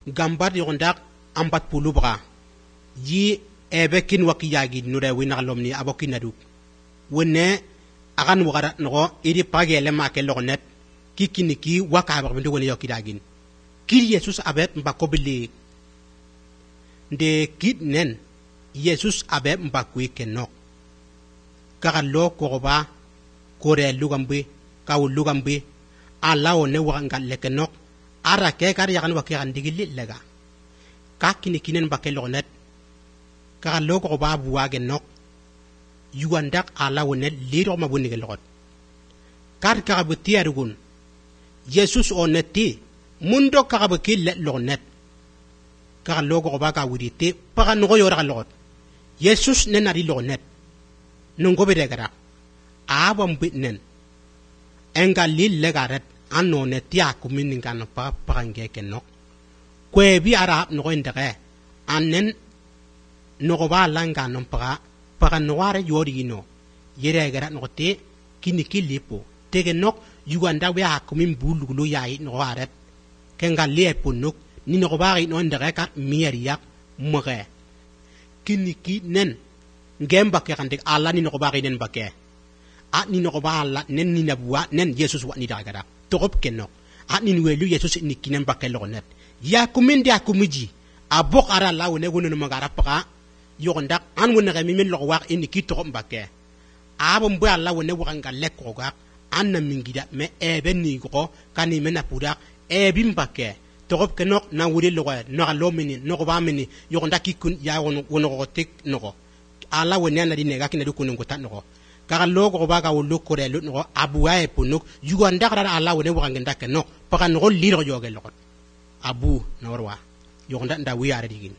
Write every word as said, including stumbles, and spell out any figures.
gambar yondak ambat puluh bra yi ebe kin wakiyagi nure wina lomni abokin naduk wonne agan wagara no iri pagele ma ke lonet kikini ki waka ba bindu woni yokidagin kir yesus abet mbako bili de kid nen yesus abet mbakwi kenok karalo koroba kore lugambe kaw lugambe ala one wangal lekenok ara ke kar yakan wakiran digili lega kakini kinen bakel lonet karalo koroba buwage nok yuandak ala one lido mabuni gelot kar karabuti arugun yesus oneti mundo karabaki le lonet karalo koroba ka wudite para no yora lot yesus nenari lonet nungo be degara abam bitnen engal lil legaret anno ne tia kumin ngano pa pange kenok kwe bi ara no ndege anen no ba langa no pa pa no ware yori no yere gara no te kini kilipo tege nok yuganda we akumin bulugulu yayi no waret kengal le punuk ni no ba ri no ndege ka mieriya moge kini ki nen ngemba ke kande ala ni no ba ri nen bake a ni no ba ala nen ni nabwa nen yesus wa ni dagara torop kenno a ni welu yesus ni kinen bake lonet ya kumin dia kumiji abok ara la wone wono magara paka yonda an wona ga mimin lo wax ni ki torop bake abo mbo ala wone wanga lekko ga an na mingida me ebe ni ko kani mena pura ebi mbake torop kenno na wuri lo no lo mini no ba mini yonda ki kun ya wono wono ko tek no ala wone na di ne ga kina ko ngo tan no kaka logo ba ka wulu ko de no abuwa e punuk yugo ndakara ala wone wanga ndake no paka no liro joge lokot abu na warwa yo nda nda wiare digin